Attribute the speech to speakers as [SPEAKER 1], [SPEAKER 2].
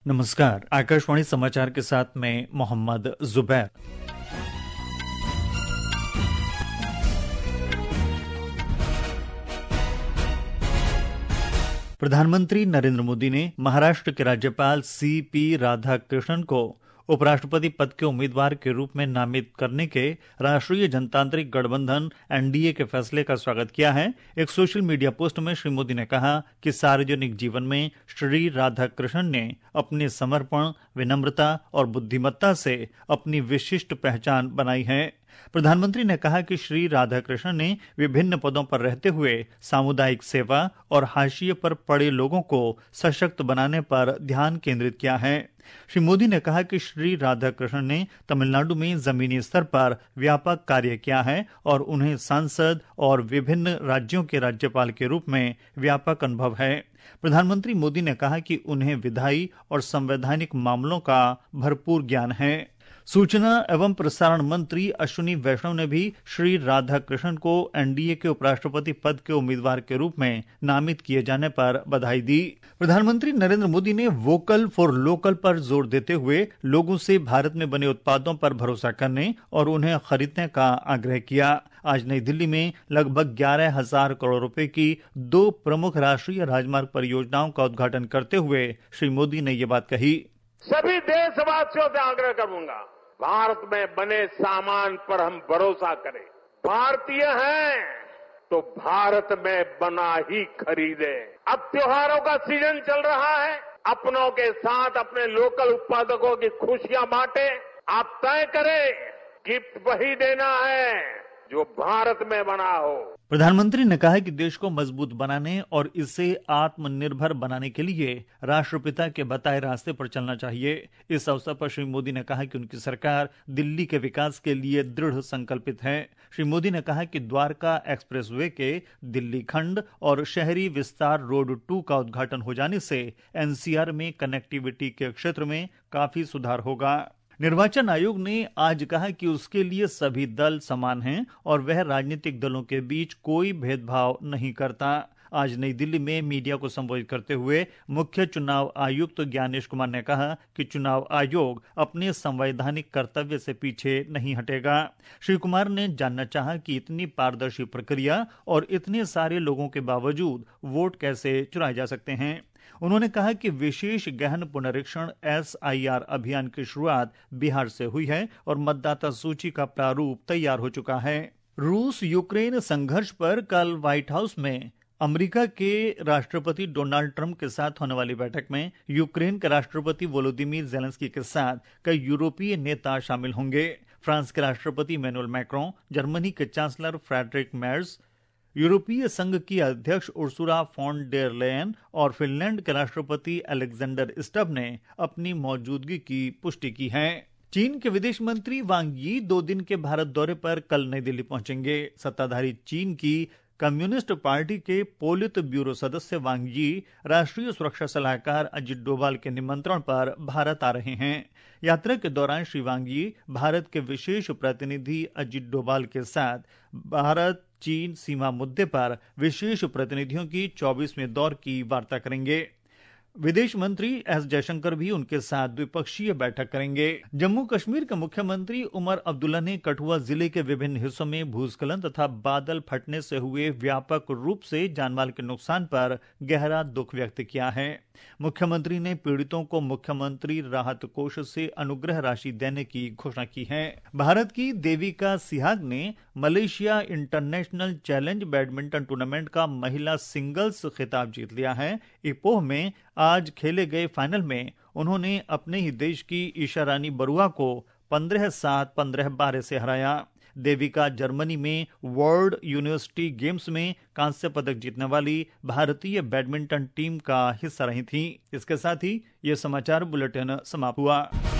[SPEAKER 1] नमस्कार, आकाशवाणी समाचार के साथ मैं मोहम्मद जुबैर। प्रधानमंत्री नरेंद्र मोदी ने महाराष्ट्र के राज्यपाल सीपी राधाकृष्णन को उपराष्ट्रपति पद के उम्मीदवार के रूप में नामित करने के राष्ट्रीय जनतांत्रिक गठबंधन एनडीए के फैसले का स्वागत किया है। एक सोशल मीडिया पोस्ट में श्री मोदी ने कहा कि सार्वजनिक जीवन में श्री राधाकृष्णन ने अपने समर्पण, विनम्रता और बुद्धिमत्ता से अपनी विशिष्ट पहचान बनाई है। प्रधानमंत्री ने कहा कि श्री राधाकृष्णन ने विभिन्न पदों पर रहते हुए सामुदायिक सेवा और हाशिए पर पड़े लोगों को सशक्त बनाने पर ध्यान केंद्रित किया है। श्री मोदी ने कहा कि श्री राधाकृष्णन ने तमिलनाडु में जमीनी स्तर पर व्यापक कार्य किया है और उन्हें सांसद और विभिन्न राज्यों के राज्यपाल के रूप में व्यापक अनुभव है। प्रधानमंत्री मोदी ने कहा कि उन्हें विधायी और संवैधानिक मामलों का भरपूर ज्ञान है। सूचना एवं प्रसारण मंत्री अश्विनी वैष्णव ने भी श्री राधाकृष्णन को एनडीए के उपराष्ट्रपति पद के उम्मीदवार के रूप में नामित किए जाने पर बधाई दी। प्रधानमंत्री नरेंद्र मोदी ने वोकल फॉर लोकल पर जोर देते हुए लोगों से भारत में बने उत्पादों पर भरोसा करने और उन्हें खरीदने का आग्रह किया। आज नई दिल्ली में लगभग 11,000 करोड़ रुपए की 2 प्रमुख राष्ट्रीय राजमार्ग परियोजनाओं का उद्घाटन करते हुए श्री मोदी ने ये बात कही।
[SPEAKER 2] सभी देशवासियों से आग्रह करूंगा, भारत में बने सामान पर हम भरोसा करें। भारतीय हैं तो भारत में बना ही खरीदे। अब त्योहारों का सीजन चल रहा है, अपनों के साथ अपने लोकल उत्पादकों की खुशियां बांटे। आप तय करें, गिफ्ट वही देना है जो भारत में बना हो।
[SPEAKER 1] प्रधानमंत्री ने कहा कि देश को मजबूत बनाने और इसे आत्मनिर्भर बनाने के लिए राष्ट्रपिता के बताए रास्ते पर चलना चाहिए। इस अवसर पर श्री मोदी ने कहा कि उनकी सरकार दिल्ली के विकास के लिए दृढ़ संकल्पित है। श्री मोदी ने कहा कि द्वारका एक्सप्रेसवे के दिल्ली खंड और शहरी विस्तार रोड 2 का उद्घाटन हो जाने से एनसीआर में कनेक्टिविटी के क्षेत्र में काफी सुधार होगा। निर्वाचन आयोग ने आज कहा कि उसके लिए सभी दल समान हैं और वह राजनीतिक दलों के बीच कोई भेदभाव नहीं करता। आज नई दिल्ली में मीडिया को संबोधित करते हुए मुख्य चुनाव आयुक्त ज्ञानेश कुमार ने कहा कि चुनाव आयोग अपने संवैधानिक कर्तव्य से पीछे नहीं हटेगा। श्री कुमार ने जानना चाहा कि इतनी पारदर्शी प्रक्रिया और इतने सारे लोगों के बावजूद वोट कैसे चुराए जा सकते हैं। उन्होंने कहा कि विशेष गहन पुनरीक्षण SIR अभियान की शुरुआत बिहार से हुई है और मतदाता सूची का प्रारूप तैयार हो चुका है। रूस यूक्रेन संघर्ष पर कल व्हाइट हाउस में अमेरिका के राष्ट्रपति डोनाल्ड ट्रंप के साथ होने वाली बैठक में यूक्रेन के राष्ट्रपति वोलोदिमीर जेलेंस्की के साथ कई यूरोपीय नेता शामिल होंगे। फ्रांस के राष्ट्रपति इमैनुअल मैक्रों, जर्मनी के चांसलर फ्रेडरिक मेर्ज, यूरोपीय संघ की अध्यक्ष उर्सुला फॉन डेर लेयन और फिनलैंड के राष्ट्रपति अलेक्जेंडर स्टब ने अपनी मौजूदगी की पुष्टि की है। चीन के विदेश मंत्री वांग यी 2 दिन के भारत दौरे पर कल नई दिल्ली पहुंचेंगे। सत्ताधारी चीन की कम्युनिस्ट पार्टी के पोलित ब्यूरो सदस्य वांग यी राष्ट्रीय सुरक्षा सलाहकार अजित डोभाल के निमंत्रण पर भारत आ रहे हैं। यात्रा के दौरान श्री वांग यी भारत के विशेष प्रतिनिधि अजित डोभाल के साथ भारत चीन सीमा मुद्दे पर विशेष प्रतिनिधियों की 24वें दौर की वार्ता करेंगे। विदेश मंत्री एस जयशंकर भी उनके साथ द्विपक्षीय बैठक करेंगे। जम्मू कश्मीर के मुख्यमंत्री उमर अब्दुल्ला ने कठुआ जिले के विभिन्न हिस्सों में भूस्खलन तथा बादल फटने से हुए व्यापक रूप से जानमाल के नुकसान पर गहरा दुख व्यक्त किया है। मुख्यमंत्री ने पीड़ितों को मुख्यमंत्री राहत कोष से अनुग्रह राशि देने की घोषणा की है। भारत की देविका सिहाग ने Malaysia international challenge badminton tournament का महिला सिंगल्स खिताब जीत लिया है। इपोह में आज खेले गए फाइनल में उन्होंने अपने ही देश की ईशा रानी बरुआ को 15-7, 15-12 से हराया। देविका जर्मनी में वर्ल्ड यूनिवर्सिटी गेम्स में कांस्य पदक जीतने वाली भारतीय बैडमिंटन टीम का हिस्सा रही थी। इसके साथ ही ये समाचार बुलेटिन समाप्त हुआ।